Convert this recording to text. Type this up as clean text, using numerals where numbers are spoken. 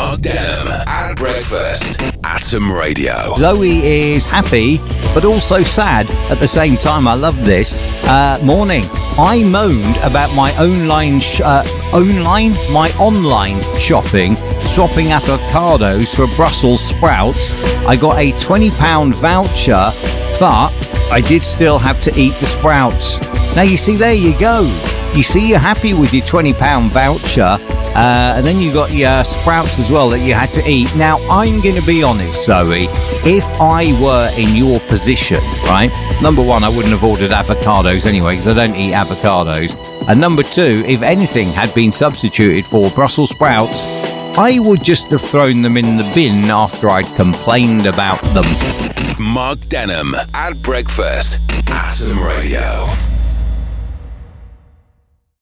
Mark Denham at breakfast. Atom Radio. Zoe is happy, but also sad at the same time. I love this. Morning. I moaned about my online shopping, swapping avocados for Brussels sprouts. I got a £20 voucher, but I did still have to eat the sprouts. Now, you see, there you go. You see, you're happy with your £20 voucher, and then you got your sprouts as well that you had to eat. Now, I'm going to be honest, Zoe. If I were in your position, right? Number one, I wouldn't have ordered avocados anyway, because I don't eat avocados. And number two, if anything had been substituted for Brussels sprouts, I would just have thrown them in the bin after I'd complained about them. Mark Denham at breakfast. Atom Radio.